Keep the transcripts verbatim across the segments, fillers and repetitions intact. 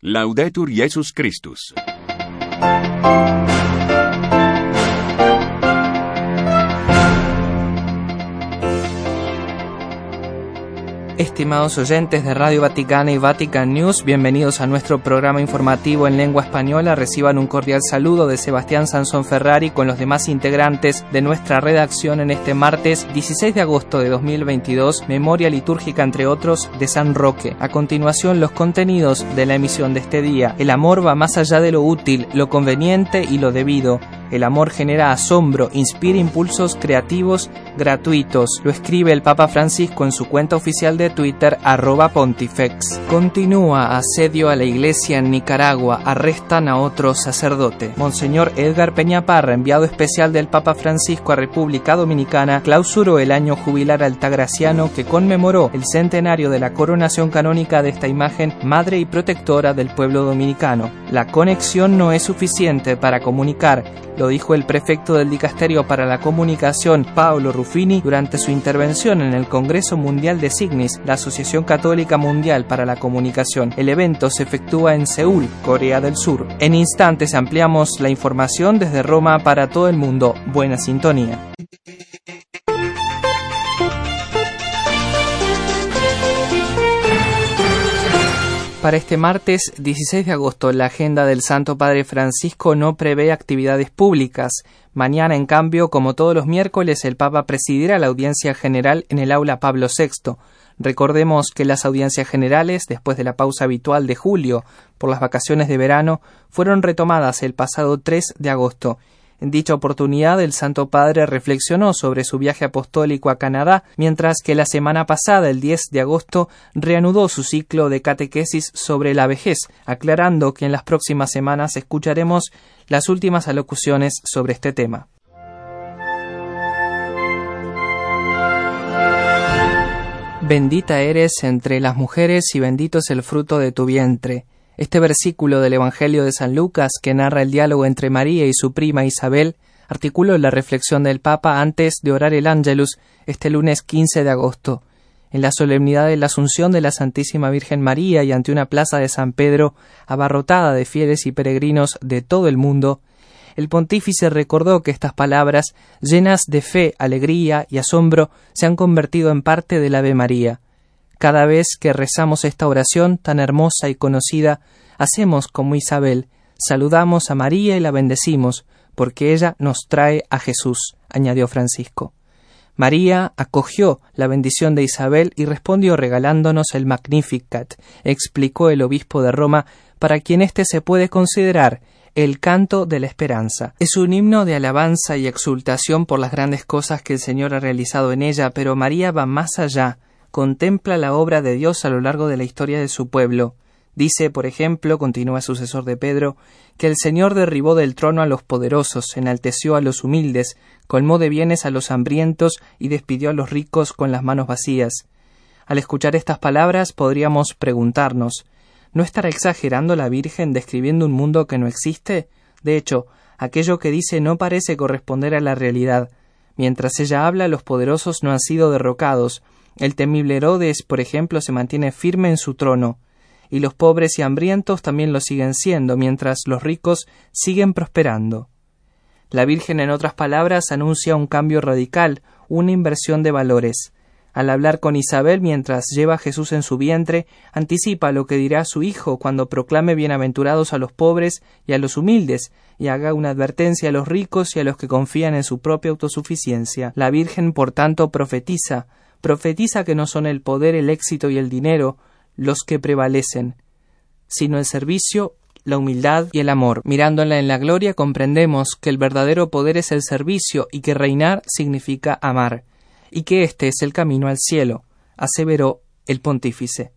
Laudetur Jesus Christus. Estimados oyentes de Radio Vaticana y Vatican News, bienvenidos a nuestro programa informativo en lengua española. Reciban un cordial saludo de Sebastián Sansón Ferrari con los demás integrantes de nuestra redacción en este martes dieciséis de agosto de dos mil veintidós, memoria litúrgica entre otros de San Roque. A continuación, los contenidos de la emisión de este día. El amor va más allá de lo útil, lo conveniente y lo debido. El amor genera asombro, inspira impulsos creativos gratuitos. Lo escribe el Papa Francisco en su cuenta oficial de Twitter, arroba pontifex. Continúa asedio a la iglesia en Nicaragua, arrestan a otro sacerdote. Monseñor Edgar Peñaparra, enviado especial del Papa Francisco a República Dominicana, clausuró el año jubilar altagraciano que conmemoró el centenario de la coronación canónica de esta imagen, madre y protectora del pueblo dominicano. La conexión no es suficiente para comunicar, lo dijo el prefecto del Dicasterio para la Comunicación, Paolo Ruffini, durante su intervención en el Congreso Mundial de Signis, la Asociación Católica Mundial para la Comunicación. El evento se efectúa en Seúl, Corea del Sur. En instantes ampliamos la información desde Roma para todo el mundo. Buena sintonía. Para este martes dieciséis de agosto, la agenda del Santo Padre Francisco no prevé actividades públicas. Mañana, en cambio, como todos los miércoles, el Papa presidirá la audiencia general en el aula Pablo sexto. Recordemos que las audiencias generales, después de la pausa habitual de julio por las vacaciones de verano, fueron retomadas el pasado tres de agosto. En dicha oportunidad, el Santo Padre reflexionó sobre su viaje apostólico a Canadá, mientras que la semana pasada, el diez de agosto, reanudó su ciclo de catequesis sobre la vejez, aclarando que en las próximas semanas escucharemos las últimas alocuciones sobre este tema. Bendita eres entre las mujeres y bendito es el fruto de tu vientre. Este versículo del Evangelio de San Lucas, que narra el diálogo entre María y su prima Isabel, articuló la reflexión del Papa antes de orar el Ángelus este lunes quince de agosto. En la solemnidad de la Asunción de la Santísima Virgen María y ante una plaza de San Pedro abarrotada de fieles y peregrinos de todo el mundo, el pontífice recordó que estas palabras, llenas de fe, alegría y asombro, se han convertido en parte del Ave María. Cada vez que rezamos esta oración tan hermosa y conocida, hacemos como Isabel, saludamos a María y la bendecimos, porque ella nos trae a Jesús, añadió Francisco. María acogió la bendición de Isabel y respondió regalándonos el Magnificat, explicó el obispo de Roma, para quien éste se puede considerar el canto de la esperanza. Es un himno de alabanza y exultación por las grandes cosas que el Señor ha realizado en ella, pero María va más allá. Contempla la obra de Dios a lo largo de la historia de su pueblo. Dice, por ejemplo, continúa sucesor de Pedro, que el Señor derribó del trono a los poderosos, enalteció a los humildes, colmó de bienes a los hambrientos y despidió a los ricos con las manos vacías. Al escuchar estas palabras podríamos preguntarnos, ¿no estará exagerando la Virgen describiendo un mundo que no existe? De hecho, aquello que dice no parece corresponder a la realidad. Mientras ella habla, los poderosos no han sido derrocados. El temible Herodes, por ejemplo, se mantiene firme en su trono, y los pobres y hambrientos también lo siguen siendo, mientras los ricos siguen prosperando. La Virgen, en otras palabras, anuncia un cambio radical, una inversión de valores. Al hablar con Isabel mientras lleva a Jesús en su vientre, anticipa lo que dirá su hijo cuando proclame bienaventurados a los pobres y a los humildes, y haga una advertencia a los ricos y a los que confían en su propia autosuficiencia. La Virgen, por tanto, profetiza, Profetiza que no son el poder, el éxito y el dinero los que prevalecen, sino el servicio, la humildad y el amor. Mirándola en la gloria comprendemos que el verdadero poder es el servicio y que reinar significa amar, y que este es el camino al cielo, aseveró el pontífice.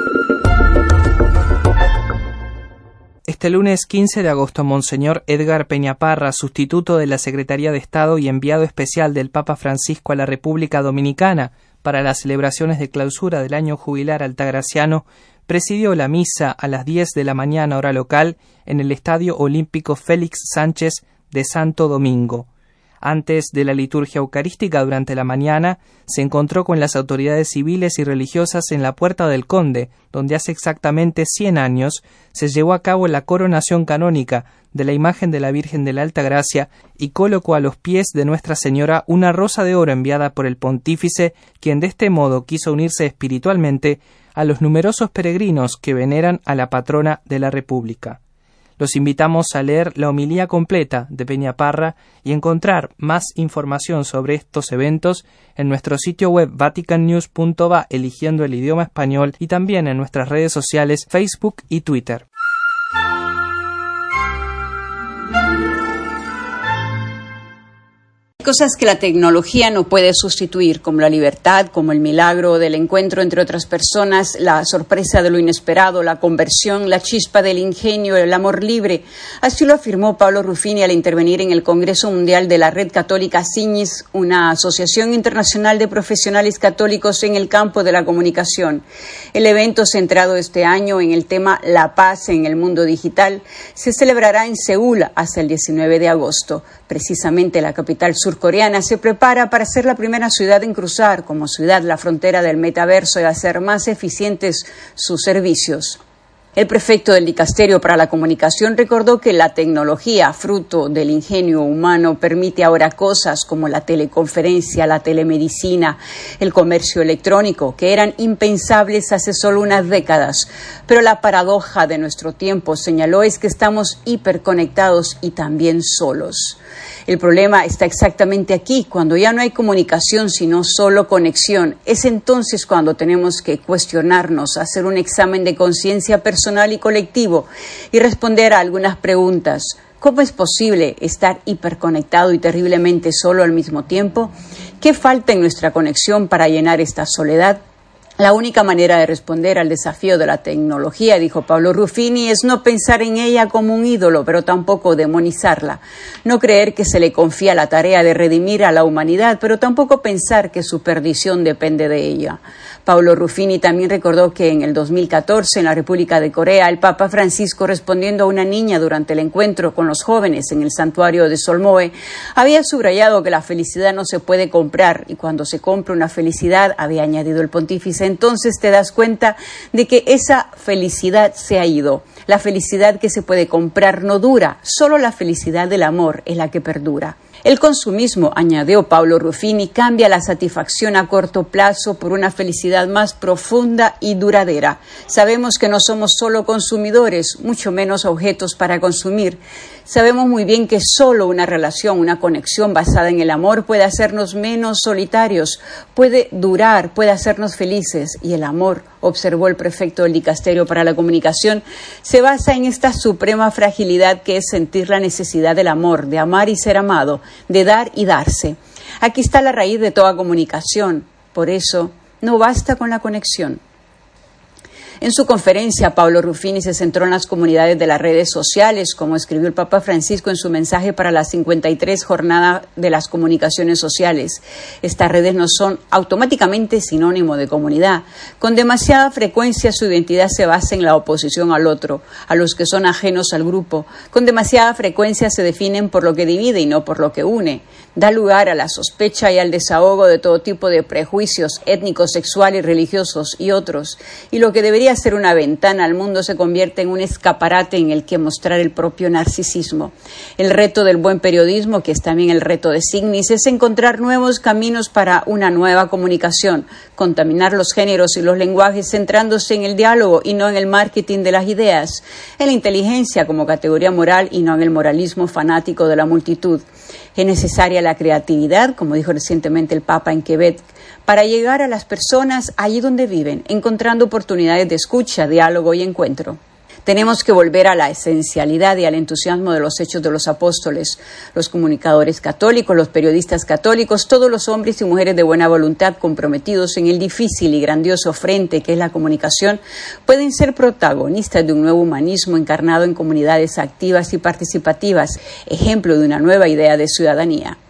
Este lunes quince de agosto, Monseñor Edgar Peñaparra, sustituto de la Secretaría de Estado y enviado especial del Papa Francisco a la República Dominicana para las celebraciones de clausura del año jubilar altagraciano, presidió la misa a las diez de la mañana hora local en el Estadio Olímpico Félix Sánchez de Santo Domingo. Antes de la liturgia eucarística durante la mañana, se encontró con las autoridades civiles y religiosas en la Puerta del Conde, donde hace exactamente cien años se llevó a cabo la coronación canónica de la imagen de la Virgen de la Alta Gracia y colocó a los pies de Nuestra Señora una rosa de oro enviada por el pontífice, quien de este modo quiso unirse espiritualmente a los numerosos peregrinos que veneran a la patrona de la República. Los invitamos a leer la homilía completa de Peñaparra y encontrar más información sobre estos eventos en nuestro sitio web vatican news punto va eligiendo el idioma español y también en nuestras redes sociales Facebook y Twitter. Cosas que la tecnología no puede sustituir, como la libertad, como el milagro del encuentro entre otras personas, la sorpresa de lo inesperado, la conversión, la chispa del ingenio, el amor libre. Así lo afirmó Pablo Ruffini al intervenir en el Congreso Mundial de la Red Católica Signis, una asociación internacional de profesionales católicos en el campo de la comunicación. El evento, centrado este año en el tema La paz en el mundo digital, se celebrará en Seúl hasta el diecinueve de agosto. Precisamente la capital surcoreana se prepara para ser la primera ciudad en cruzar como ciudad la frontera del metaverso y hacer más eficientes sus servicios. El prefecto del Dicasterio para la Comunicación recordó que la tecnología, fruto del ingenio humano, permite ahora cosas como la teleconferencia, la telemedicina, el comercio electrónico, que eran impensables hace solo unas décadas. Pero la paradoja de nuestro tiempo, señaló, es que estamos hiperconectados y también solos. El problema está exactamente aquí, cuando ya no hay comunicación, sino solo conexión. Es entonces cuando tenemos que cuestionarnos, hacer un examen de conciencia personal y colectivo y responder a algunas preguntas. ¿Cómo es posible estar hiperconectado y terriblemente solo al mismo tiempo? ¿Qué falta en nuestra conexión para llenar esta soledad? La única manera de responder al desafío de la tecnología, dijo Pablo Ruffini, es no pensar en ella como un ídolo, pero tampoco demonizarla. No creer que se le confía la tarea de redimir a la humanidad, pero tampoco pensar que su perdición depende de ella. Pablo Ruffini también recordó que en el dos mil catorce, en la República de Corea, el Papa Francisco, respondiendo a una niña durante el encuentro con los jóvenes en el santuario de Solmoe, había subrayado que la felicidad no se puede comprar, y cuando se compra una felicidad, había añadido el pontífice, entonces te das cuenta de que esa felicidad se ha ido. La felicidad que se puede comprar no dura, solo la felicidad del amor es la que perdura. El consumismo, añadió Pablo Ruffini, cambia la satisfacción a corto plazo por una felicidad más profunda y duradera. Sabemos que no somos solo consumidores, mucho menos objetos para consumir. Sabemos muy bien que solo una relación, una conexión basada en el amor puede hacernos menos solitarios, puede durar, puede hacernos felices. Y el amor, observó el prefecto del Dicasterio para la Comunicación, se basa en esta suprema fragilidad que es sentir la necesidad del amor, de amar y ser amado, de dar y darse. Aquí está la raíz de toda comunicación. Por eso, no basta con la conexión. En su conferencia, Pablo Ruffini se centró en las comunidades de las redes sociales, como escribió el Papa Francisco en su mensaje para la cincuenta y tres Jornada de las Comunicaciones Sociales. Estas redes no son automáticamente sinónimo de comunidad. Con demasiada frecuencia su identidad se basa en la oposición al otro, a los que son ajenos al grupo. Con demasiada frecuencia se definen por lo que divide y no por lo que une. Da lugar a la sospecha y al desahogo de todo tipo de prejuicios étnicos, sexuales, religiosos y otros. Y lo que debería ser una ventana al mundo se convierte en un escaparate en el que mostrar el propio narcisismo. El reto del buen periodismo, que es también el reto de Signis, es encontrar nuevos caminos para una nueva comunicación, contaminar los géneros y los lenguajes centrándose en el diálogo y no en el marketing de las ideas, en la inteligencia como categoría moral y no en el moralismo fanático de la multitud. Es necesaria la creatividad, como dijo recientemente el Papa en Quebec, para llegar a las personas allí donde viven, encontrando oportunidades de escucha, diálogo y encuentro. Tenemos que volver a la esencialidad y al entusiasmo de los hechos de los apóstoles. Los comunicadores católicos, los periodistas católicos, todos los hombres y mujeres de buena voluntad comprometidos en el difícil y grandioso frente que es la comunicación, pueden ser protagonistas de un nuevo humanismo encarnado en comunidades activas y participativas, ejemplo de una nueva idea de ciudadanía.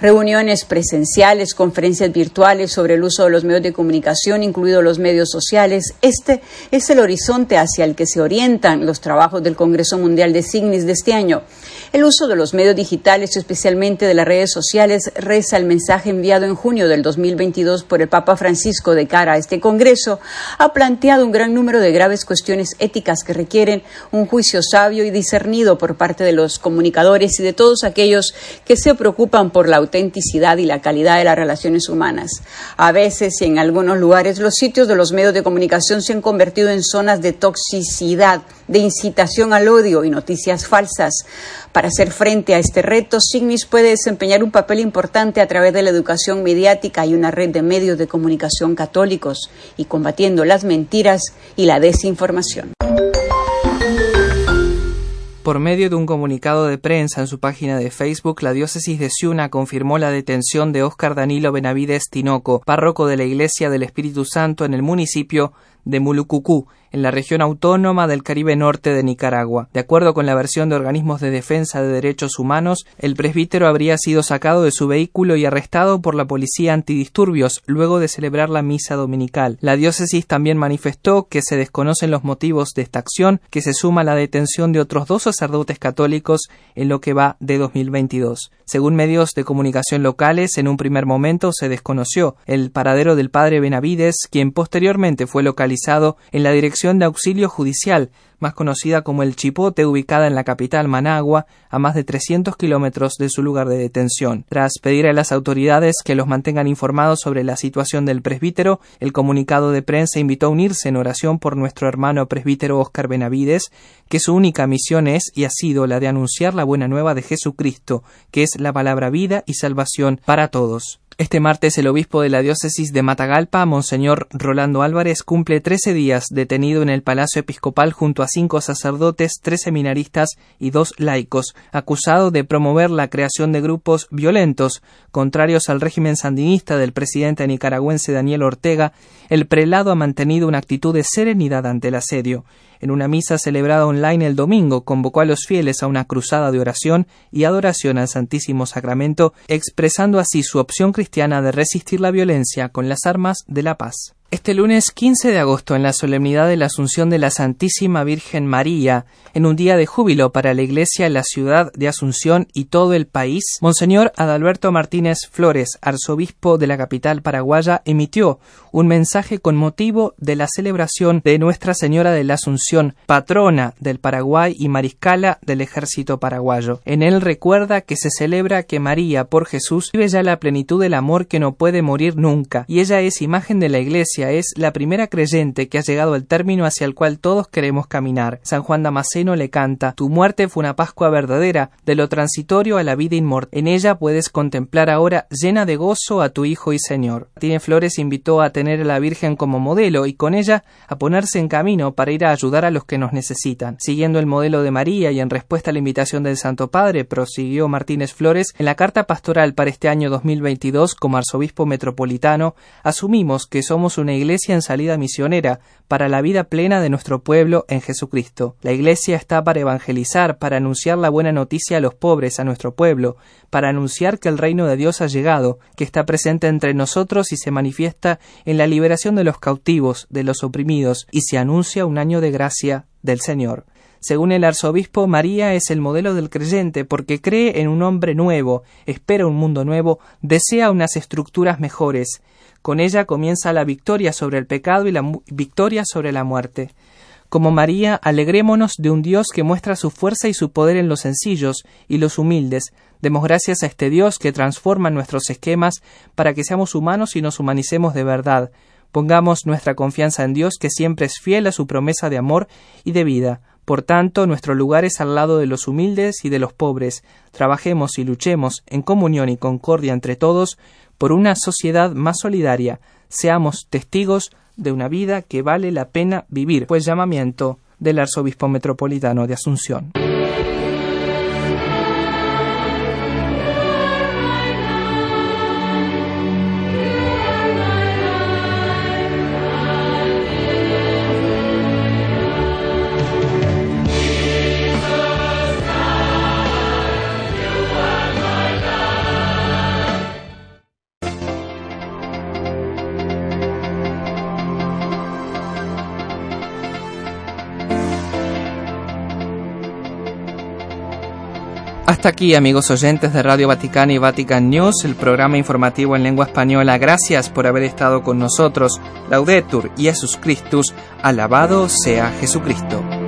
Reuniones presenciales, conferencias virtuales sobre el uso de los medios de comunicación, incluidos los medios sociales. Este es el horizonte hacia el que se orientan los trabajos del Congreso Mundial de Signis de este año. El uso de los medios digitales, especialmente de las redes sociales, reza el mensaje enviado en junio del dos mil veintidós por el Papa Francisco de cara a este Congreso. Ha planteado un gran número de graves cuestiones éticas que requieren un juicio sabio y discernido por parte de los comunicadores y de todos aquellos que se preocupan por la autenticidad y la calidad de las relaciones humanas. A veces y en algunos lugares los sitios de los medios de comunicación se han convertido en zonas de toxicidad, de incitación al odio y noticias falsas. Para hacer frente a este reto, Signis puede desempeñar un papel importante a través de la educación mediática y una red de medios de comunicación católicos y combatiendo las mentiras y la desinformación. Por medio de un comunicado de prensa en su página de Facebook, la diócesis de Ciuna confirmó la detención de Óscar Danilo Benavides Tinoco, párroco de la Iglesia del Espíritu Santo en el municipio de Mulucucú, en la región autónoma del Caribe Norte de Nicaragua. De acuerdo con la versión de organismos de defensa de derechos humanos, el presbítero habría sido sacado de su vehículo y arrestado por la policía antidisturbios luego de celebrar la misa dominical. La diócesis también manifestó que se desconocen los motivos de esta acción, que se suma a la detención de otros dos sacerdotes católicos en lo que va de dos mil veintidós. Según medios de comunicación locales, en un primer momento se desconoció el paradero del padre Benavides, quien posteriormente fue localizado en la Dirección de Auxilio Judicial, más conocida como el Chipote, ubicada en la capital Managua, a más de trescientos kilómetros de su lugar de detención. Tras pedir a las autoridades que los mantengan informados sobre la situación del presbítero, el comunicado de prensa invitó a unirse en oración por nuestro hermano presbítero Óscar Benavides, que su única misión es y ha sido la de anunciar la buena nueva de Jesucristo, que es la palabra vida y salvación para todos. Este martes el obispo de la diócesis de Matagalpa, Monseñor Rolando Álvarez, cumple trece días detenido en el Palacio Episcopal junto a cinco sacerdotes, tres seminaristas y dos laicos, acusado de promover la creación de grupos violentos contrarios al régimen sandinista del presidente nicaragüense Daniel Ortega. El prelado ha mantenido una actitud de serenidad ante el asedio. En una misa celebrada online el domingo, convocó a los fieles a una cruzada de oración y adoración al Santísimo Sacramento, expresando así su opción cristiana de resistir la violencia con las armas de la paz. Este lunes quince de agosto, en la solemnidad de la Asunción de la Santísima Virgen María, en un día de júbilo para la Iglesia en la ciudad de Asunción y todo el país, Monseñor Adalberto Martínez Flores, arzobispo de la capital paraguaya, emitió un mensaje con motivo de la celebración de Nuestra Señora de la Asunción, patrona del Paraguay y mariscala del ejército paraguayo. En él recuerda que se celebra que María, por Jesús, vive ya la plenitud del amor que no puede morir nunca, y ella es imagen de la Iglesia, es la primera creyente que ha llegado al término hacia el cual todos queremos caminar. San Juan Damasceno le canta: tu muerte fue una Pascua verdadera, de lo transitorio a la vida inmortal. En ella puedes contemplar ahora, llena de gozo, a tu Hijo y Señor. Martínez Flores invitó a tener a la Virgen como modelo y con ella a ponerse en camino para ir a ayudar a los que nos necesitan. Siguiendo el modelo de María y en respuesta a la invitación del Santo Padre, prosiguió Martínez Flores, en la carta pastoral para este año dos mil veintidós, como arzobispo metropolitano, asumimos que somos una iglesia en salida misionera para la vida plena de nuestro pueblo en Jesucristo. La iglesia está para evangelizar, para anunciar la buena noticia a los pobres, a nuestro pueblo, para anunciar que el reino de Dios ha llegado, que está presente entre nosotros y se manifiesta en la liberación de los cautivos, de los oprimidos, y se anuncia un año de gracia del Señor. Según el arzobispo, María es el modelo del creyente porque cree en un hombre nuevo, espera un mundo nuevo, desea unas estructuras mejores. Con ella comienza la victoria sobre el pecado y la mu- victoria sobre la muerte. Como María, alegrémonos de un Dios que muestra su fuerza y su poder en los sencillos y los humildes. Demos gracias a este Dios que transforma nuestros esquemas para que seamos humanos y nos humanicemos de verdad. Pongamos nuestra confianza en Dios, que siempre es fiel a su promesa de amor y de vida. Por tanto, nuestro lugar es al lado de los humildes y de los pobres. Trabajemos y luchemos en comunión y concordia entre todos por una sociedad más solidaria. Seamos testigos de una vida que vale la pena vivir. Pues llamamiento del arzobispo metropolitano de Asunción. hasta aquí, amigos oyentes de Radio Vaticana y Vatican News, el programa informativo en lengua española. Gracias por haber estado con nosotros. Laudetur Jesus Christus, alabado sea Jesucristo.